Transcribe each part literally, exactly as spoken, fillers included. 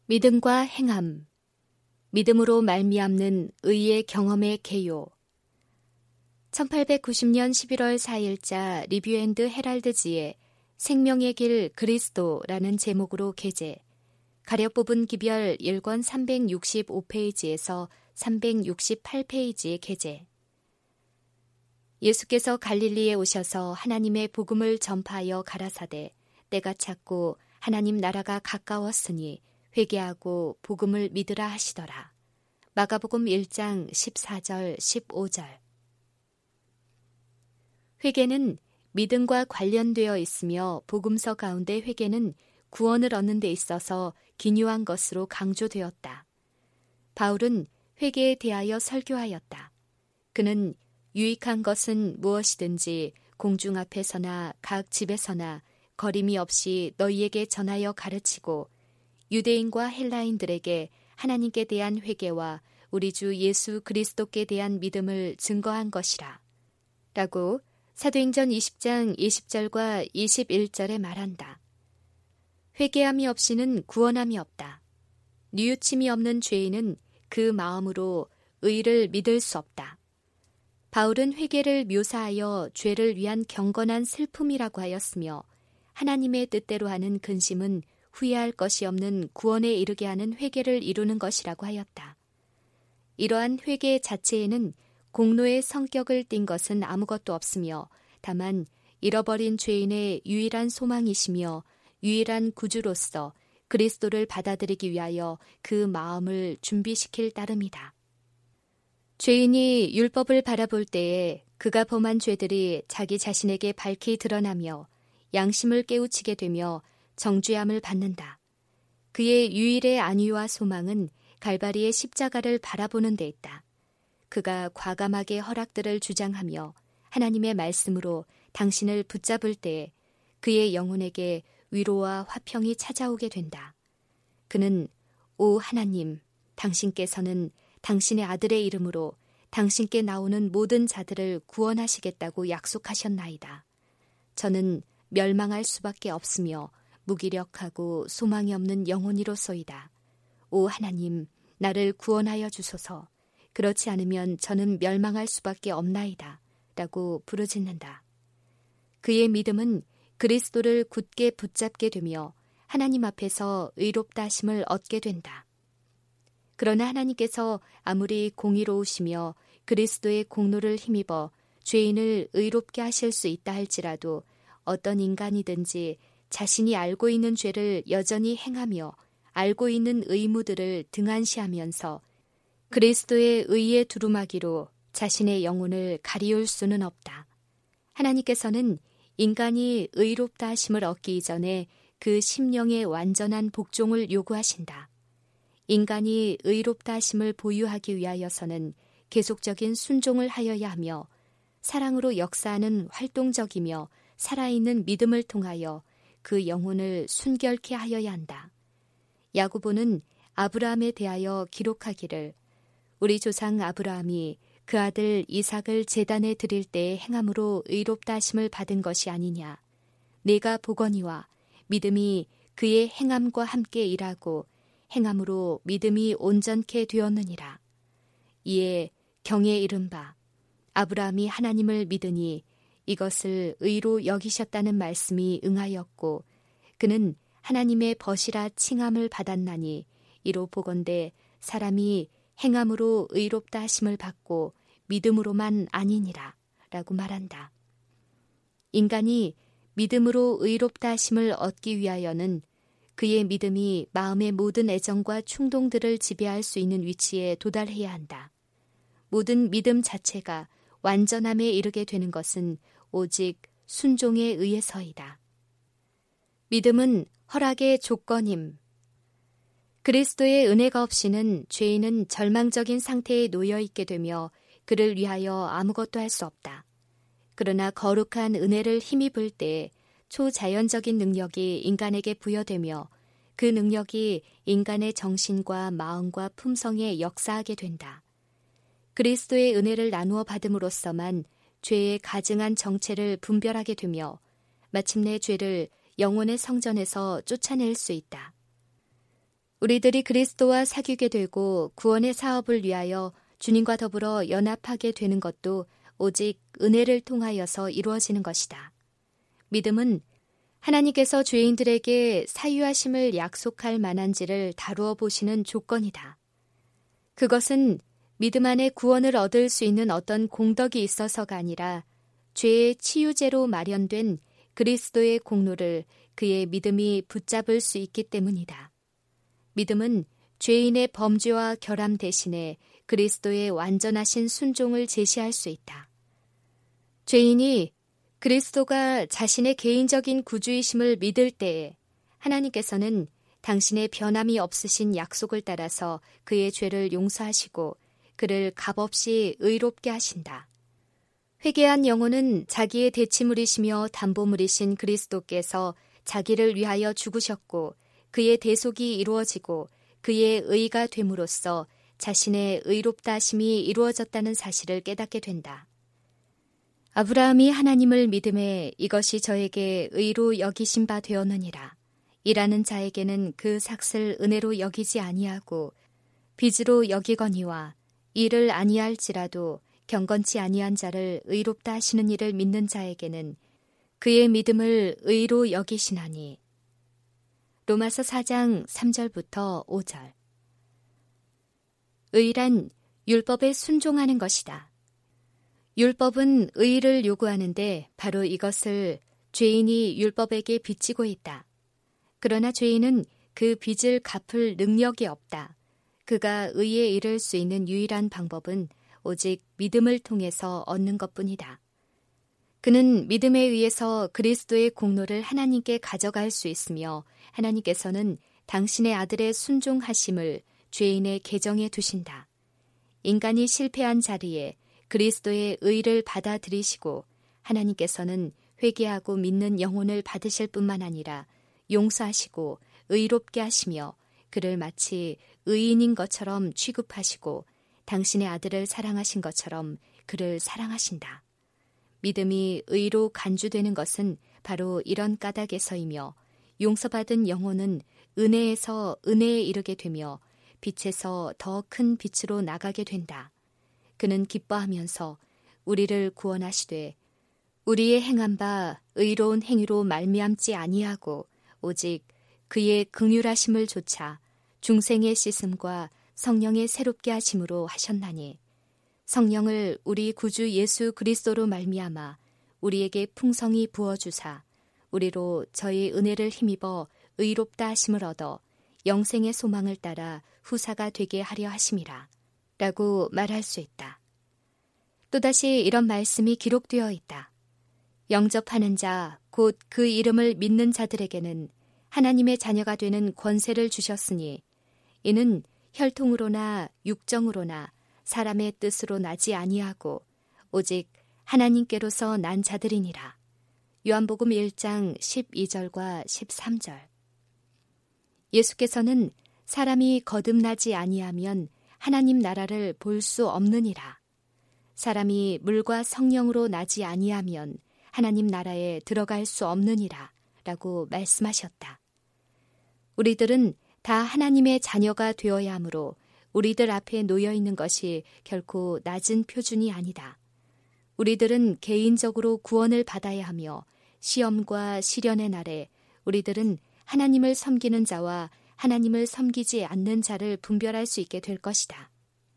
믿음과 행함, 믿음으로 말미암는 의의 경험의 개요. 천팔백구십 년 십일월 사일자 리뷰앤드 헤랄드지에 생명의 길 그리스도라는 제목으로 게재, 가려 뽑은 기별 일 권 삼백육십오 페이지에서 삼백육십팔 페이지에 게재. 예수께서 갈릴리에 오셔서 하나님의 복음을 전파하여 가라사대 때가 찼고 하나님 나라가 가까웠으니 회개하고 복음을 믿으라 하시더라. 마가복음 일 장 십사 절 십오 절. 회개는 믿음과 관련되어 있으며 복음서 가운데 회개는 구원을 얻는 데 있어서 기묘한 것으로 강조되었다. 바울은 회개에 대하여 설교하였다. 그는 유익한 것은 무엇이든지 공중 앞에서나 각 집에서나 거림이 없이 너희에게 전하여 가르치고 유대인과 헬라인들에게 하나님께 대한 회개와 우리 주 예수 그리스도께 대한 믿음을 증거한 것이라. 라고 사도행전 이십 장 이십 절과 이십일 절에 말한다. 회개함이 없이는 구원함이 없다. 뉘우침이 없는 죄인은 그 마음으로 의를 믿을 수 없다. 바울은 회개를 묘사하여 죄를 위한 경건한 슬픔이라고 하였으며 하나님의 뜻대로 하는 근심은 후회할 것이 없는 구원에 이르게 하는 회개를 이루는 것이라고 하였다. 이러한 회개 자체에는 공로의 성격을 띈 것은 아무것도 없으며 다만 잃어버린 죄인의 유일한 소망이시며 유일한 구주로서 그리스도를 받아들이기 위하여 그 마음을 준비시킬 따름이다. 죄인이 율법을 바라볼 때에 그가 범한 죄들이 자기 자신에게 밝히 드러나며 양심을 깨우치게 되며 정죄함을 받는다. 그의 유일의 안위와 소망은 갈바리의 십자가를 바라보는 데 있다. 그가 과감하게 허락들을 주장하며 하나님의 말씀으로 당신을 붙잡을 때에 그의 영혼에게 위로와 화평이 찾아오게 된다. 그는 오 하나님, 당신께서는 당신의 아들의 이름으로 당신께 나오는 모든 자들을 구원하시겠다고 약속하셨나이다. 저는 멸망할 수밖에 없으며 무기력하고 소망이 없는 영혼이로소이다. 오 하나님, 나를 구원하여 주소서. 그렇지 않으면 저는 멸망할 수밖에 없나이다. 라고 부르짖는다. 그의 믿음은 그리스도를 굳게 붙잡게 되며 하나님 앞에서 의롭다 하심을 얻게 된다. 그러나 하나님께서 아무리 공의로우시며 그리스도의 공로를 힘입어 죄인을 의롭게 하실 수 있다 할지라도 어떤 인간이든지 자신이 알고 있는 죄를 여전히 행하며 알고 있는 의무들을 등한시하면서 그리스도의 의의 두루마기로 자신의 영혼을 가리울 수는 없다. 하나님께서는 인간이 의롭다 하심을 얻기 이전에 그 심령의 완전한 복종을 요구하신다. 인간이 의롭다 하심을 보유하기 위하여서는 계속적인 순종을 하여야 하며 사랑으로 역사하는 활동적이며 살아있는 믿음을 통하여 그 영혼을 순결케 하여야 한다. 야고보는 아브라함에 대하여 기록하기를 우리 조상 아브라함이 그 아들 이삭을 제단에 드릴 때의 행함으로 의롭다 하심을 받은 것이 아니냐. 내가 보거니와 믿음이 그의 행함과 함께 일하고 행함으로 믿음이 온전케 되었느니라. 이에 경에 이른 바 아브라함이 하나님을 믿으니 이것을 의로 여기셨다는 말씀이 응하였고 그는 하나님의 벗이라 칭함을 받았나니 이로 보건대 사람이 행함으로 의롭다 하심을 받고 믿음으로만 아니니라 라고 말한다. 인간이 믿음으로 의롭다 하심을 얻기 위하여는 그의 믿음이 마음의 모든 애정과 충동들을 지배할 수 있는 위치에 도달해야 한다. 모든 믿음 자체가 완전함에 이르게 되는 것은 오직 순종에 의해서이다. 믿음은 허락의 조건임. 그리스도의 은혜가 없이는 죄인은 절망적인 상태에 놓여 있게 되며 그를 위하여 아무것도 할 수 없다. 그러나 거룩한 은혜를 힘입을 때 초자연적인 능력이 인간에게 부여되며 그 능력이 인간의 정신과 마음과 품성에 역사하게 된다. 그리스도의 은혜를 나누어 받음으로써만 죄의 가증한 정체를 분별하게 되며 마침내 죄를 영혼의 성전에서 쫓아낼 수 있다. 우리들이 그리스도와 사귀게 되고 구원의 사업을 위하여 주님과 더불어 연합하게 되는 것도 오직 은혜를 통하여서 이루어지는 것이다. 믿음은 하나님께서 죄인들에게 사유하심을 약속할 만한지를 다루어 보시는 조건이다. 그것은 믿음 안에 구원을 얻을 수 있는 어떤 공덕이 있어서가 아니라 죄의 치유제로 마련된 그리스도의 공로를 그의 믿음이 붙잡을 수 있기 때문이다. 믿음은 죄인의 범죄와 결함 대신에 그리스도의 완전하신 순종을 제시할 수 있다. 죄인이 그리스도가 자신의 개인적인 구주이심을 믿을 때에 하나님께서는 당신의 변함이 없으신 약속을 따라서 그의 죄를 용서하시고 그를 값없이 의롭게 하신다. 회개한 영혼은 자기의 대치물이시며 담보물이신 그리스도께서 자기를 위하여 죽으셨고 그의 대속이 이루어지고 그의 의가 됨으로써 자신의 의롭다 하심이 이루어졌다는 사실을 깨닫게 된다. 아브라함이 하나님을 믿음에 이것이 저에게 의로 여기신 바 되었느니라. 일하는 자에게는 그 삭을 은혜로 여기지 아니하고 빚으로 여기거니와 일을 아니할지라도 경건치 아니한 자를 의롭다 하시는 이를 믿는 자에게는 그의 믿음을 의로 여기시나니. 로마서 사 장 삼 절부터 오 절. 의란 율법에 순종하는 것이다. 율법은 의를 요구하는데 바로 이것을 죄인이 율법에게 비치고 있다. 그러나 죄인은 그 빚을 갚을 능력이 없다. 그가 의에 이를 수 있는 유일한 방법은 오직 믿음을 통해서 얻는 것뿐이다. 그는 믿음에 의해서 그리스도의 공로를 하나님께 가져갈 수 있으며 하나님께서는 당신의 아들의 순종하심을 죄인의 계정에 두신다. 인간이 실패한 자리에 그리스도의 의를 받아들이시고 하나님께서는 회개하고 믿는 영혼을 받으실 뿐만 아니라 용서하시고 의롭게 하시며 그를 마치 의인인 것처럼 취급하시고 당신의 아들을 사랑하신 것처럼 그를 사랑하신다. 믿음이 의로 간주되는 것은 바로 이런 까닭에서이며 용서받은 영혼은 은혜에서 은혜에 이르게 되며 빛에서 더 큰 빛으로 나가게 된다. 그는 기뻐하면서 우리를 구원하시되 우리의 행한 바 의로운 행위로 말미암지 아니하고 오직 그의 긍휼하심을 조차 중생의 씻음과 성령의 새롭게 하심으로 하셨나니 성령을 우리 구주 예수 그리스도로 말미암아 우리에게 풍성히 부어주사 우리로 저희 은혜를 힘입어 의롭다 하심을 얻어 영생의 소망을 따라 후사가 되게 하려 하심이라 라고 말할 수 있다. 또다시 이런 말씀이 기록되어 있다. 영접하는 자, 곧 그 이름을 믿는 자들에게는 하나님의 자녀가 되는 권세를 주셨으니 이는 혈통으로나 육정으로나 사람의 뜻으로 나지 아니하고 오직 하나님께로서 난 자들이니라. 요한복음 일 장 십이 절과 십삼 절. 예수께서는 사람이 거듭나지 아니하면 하나님 나라를 볼 수 없느니라. 사람이 물과 성령으로 나지 아니하면 하나님 나라에 들어갈 수 없느니라 라고 말씀하셨다. 우리들은 다 하나님의 자녀가 되어야 하므로 우리들 앞에 놓여 있는 것이 결코 낮은 표준이 아니다. 우리들은 개인적으로 구원을 받아야 하며 시험과 시련의 날에 우리들은 하나님을 섬기는 자와 하나님을 섬기지 않는 자를 분별할 수 있게 될 것이다.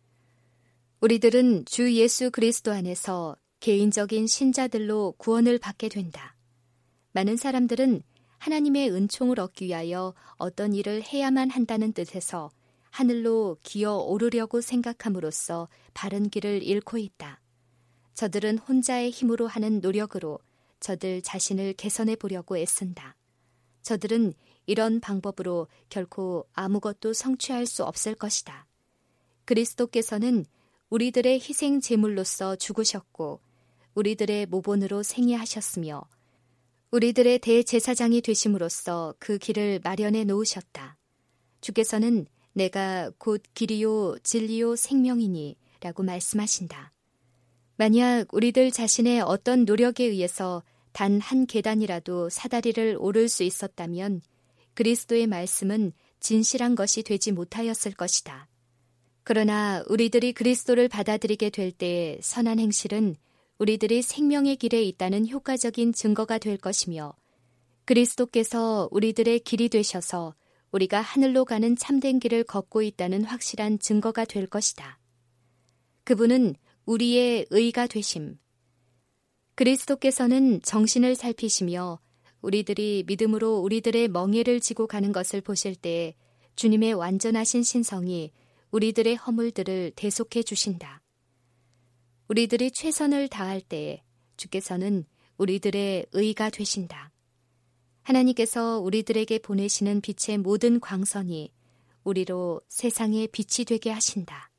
우리들은 주 예수 그리스도 안에서 개인적인 신자들로 구원을 받게 된다. 많은 사람들은 하나님의 은총을 얻기 위하여 어떤 일을 해야만 한다는 뜻에서 하늘로 기어 오르려고 생각함으로써 바른 길을 잃고 있다. 저들은 혼자의 힘으로 하는 노력으로 저들 자신을 개선해 보려고 애쓴다. 저들은 이런 방법으로 결코 아무것도 성취할 수 없을 것이다. 그리스도께서는 우리들의 희생 제물로서 죽으셨고 우리들의 모본으로 생애하셨으며 우리들의 대제사장이 되심으로써 그 길을 마련해 놓으셨다. 주께서는 내가 곧 길이요 진리요 생명이니 라고 말씀하신다. 만약 우리들 자신의 어떤 노력에 의해서 단 한 계단이라도 사다리를 오를 수 있었다면 그리스도의 말씀은 진실한 것이 되지 못하였을 것이다. 그러나 우리들이 그리스도를 받아들이게 될 때 선한 행실은 우리들이 생명의 길에 있다는 효과적인 증거가 될 것이며 그리스도께서 우리들의 길이 되셔서 우리가 하늘로 가는 참된 길을 걷고 있다는 확실한 증거가 될 것이다. 그분은 우리의 의가 되심. 그리스도께서는 정신을 살피시며 우리들이 믿음으로 우리들의 멍에를 지고 가는 것을 보실 때 주님의 완전하신 신성이 우리들의 허물들을 대속해 주신다. 우리들이 최선을 다할 때에 주께서는 우리들의 의가 되신다. 하나님께서 우리들에게 보내시는 빛의 모든 광선이 우리로 세상의 빛이 되게 하신다.